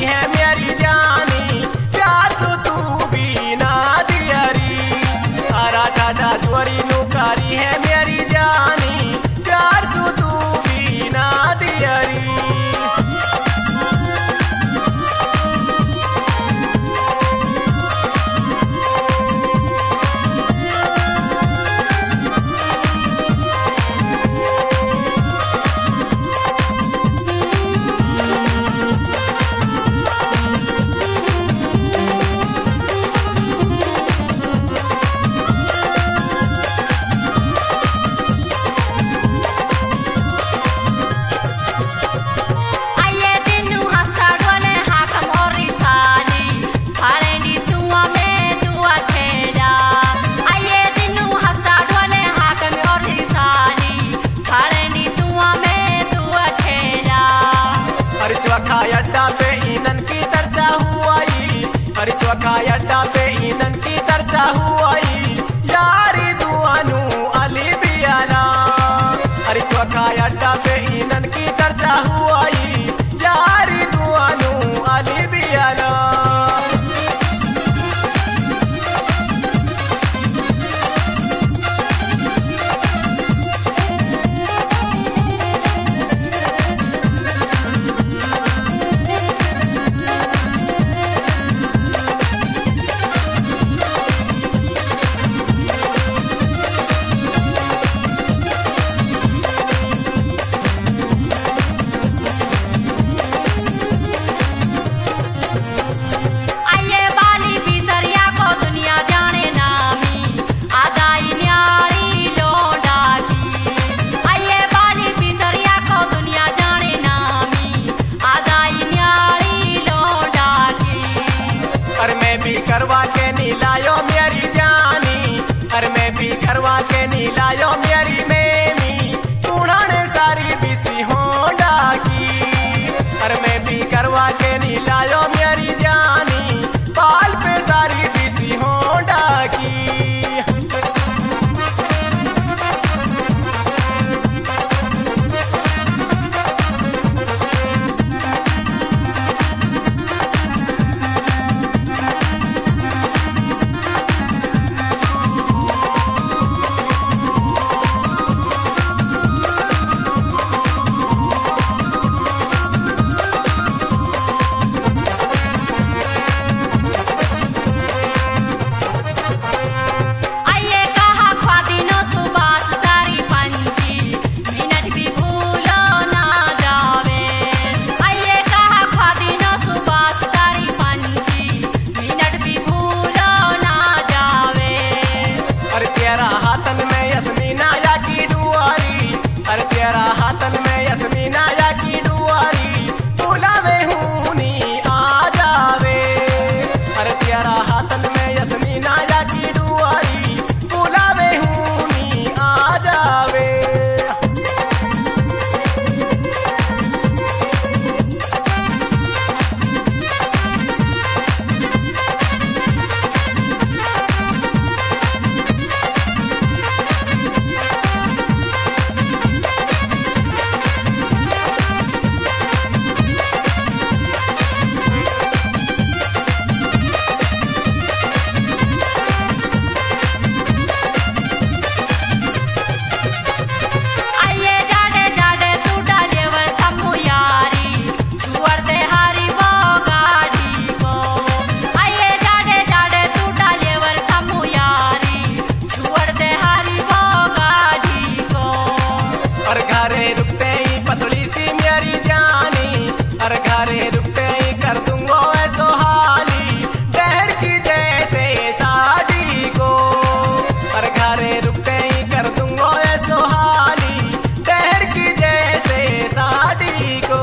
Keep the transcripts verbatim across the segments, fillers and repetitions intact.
है मेरी जानी, प्यार सो तू भी ना दियरी। आरा ठाडा जोरी नुकारी है मेरी जानी, प्यार सो तू भी ना दियरी। अड्डा पे ईंधन की चर्चा हुई, हरी चौखा अड्डा पे ईंधन की चर्चा हुई। यारी दुआनु अली बियाना, हरी चौखा अड्डा पे ईंधन की चर्चा हुई। यारी दुआनु अली बियाना। करवा के नीलायो मेरी जानी, अरे मैं भी करवा के नीलायो मेरी मेमी। उड़ाने सारी बिसी होंडा की, अरे मैं भी करवा के नीलायो मेरी जानी। बाल पे सारी बिसी होंडा की। हाथन में यस्मीना या की डुआरी, अरे तेरा हाथन में यस्मीना या की डुआरी। बुलावे हूनी आ जावे, अरे तेरा हाथन में यस्मीना या की डुआरी। बुलावे हूनी आ जावे। घरे रुकते ही पतली सी मेरी जानी, हर घरे रुकते ही कर दूंगो ऐसो हाली। डहर की जैसे साड़ी को, हर घरे रुकते ही कर दूंगो ऐसो हाली। डहर की जैसे साड़ी को।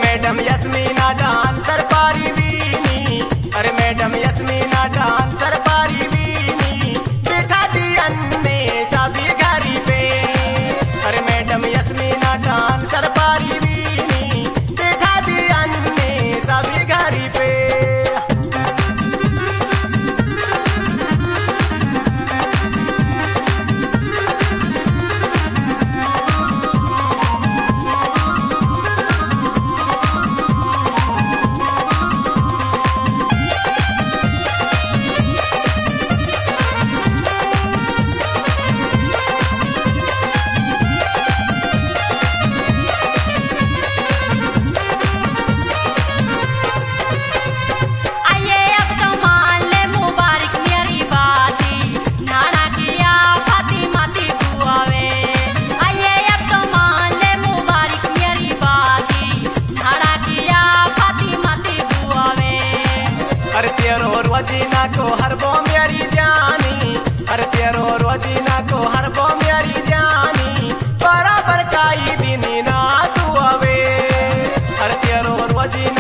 मैडम यस्मीना डांसर पारी वीनी, अरे मैडम यस्मीना डांसर पारी वीनी, बिठा दी अन्ने सभी घरी पे। अरे मैडम यस्मीना डांसर पारी वीनी, बिठा दी अन्ने सभी घरी पे। रोजीना को हर बो मेरी जानी, हर तेरो रोजीना को हर बो मेरी जानी, बराबर काई दिन ना सुअवे। हर तेरो रोजीना